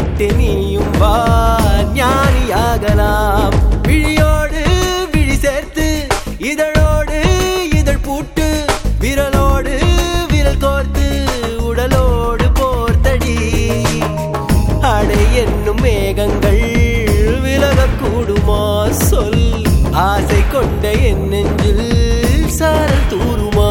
விட்டு நீயும் வா ஞானியாகலாம். விழியோடு விழி சேர்த்து இதழோடு இதழ் பூட்டு விரலோடு விரல் கோர்த்து உடலோடு போர்த்தடி. அடை என்னும் மேகங்கள் விலகக்கூடுமா சொல், ஆசை கொண்ட என் நெஞ்சில் சாரல் தூருமா.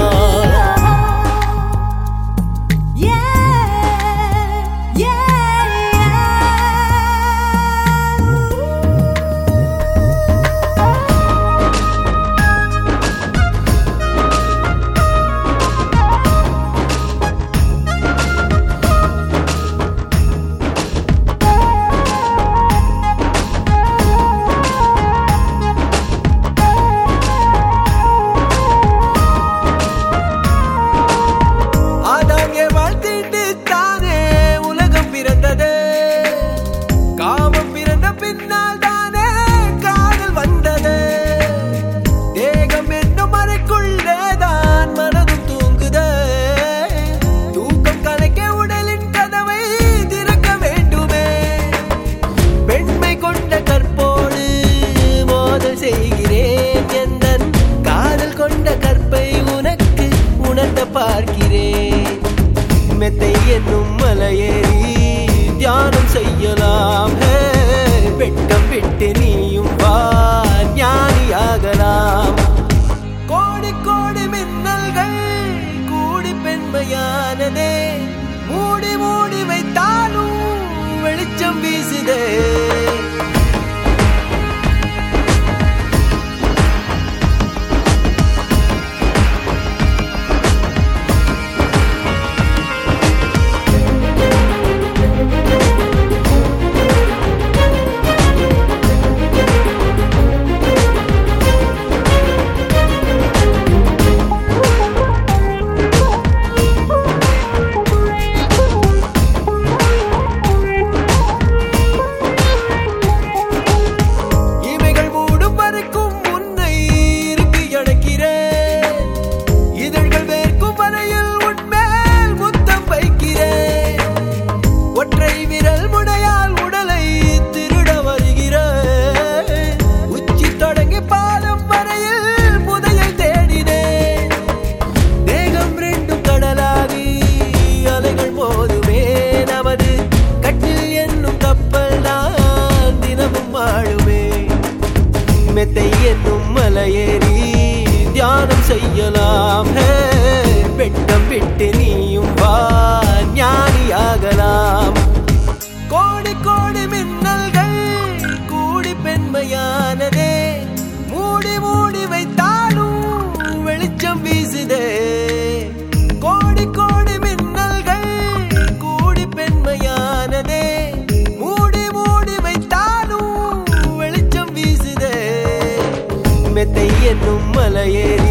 காமம் பிறந்த பின்னால் தானே காதல் வந்தது. தேகம் என்னும் அறைக்குள்ளேதான் மனதும் தூங்குத. தூக்கம் கலைக்க உடலின் கதவை திறக்க வேண்டுமே. பெண்மை கொண்ட கற்போடு மோதல் செய்கிறேன். எந்தன் காதல் கொண்ட கற்பை உனக்கு உணர்த்த பார்க்கிறேன். மெத்தை என்னும் மலையேறி தியானம் செய்யலாம். வெட்கம் விட்டு நீயும் வா ஞானியாகலாம். கோடி கோடி மின்னல்கள் கூடி பெண்மையானதே. மூடி மூடி வைத்தாலும் வெளிச்சம் வீசுதே. மெத்தை என்னும் மலையேறி தியானம் செய்யலாம். வெட்கம் விட்டு நீயும் வா ஞானியாகலாம். கோடி கோடி மின்னல்கள் கூடி பெண்மையானதே. மூடி மூடி வைத்தாலும் வெளிச்சம் வீசுதே. கோடி கோடி மின்னல்கள் கூடி பெண்மையானதே. மூடி மூடி வைத்தாலும் வெளிச்சம் வீசுதே. மெத்தை என்னும் மலையேறி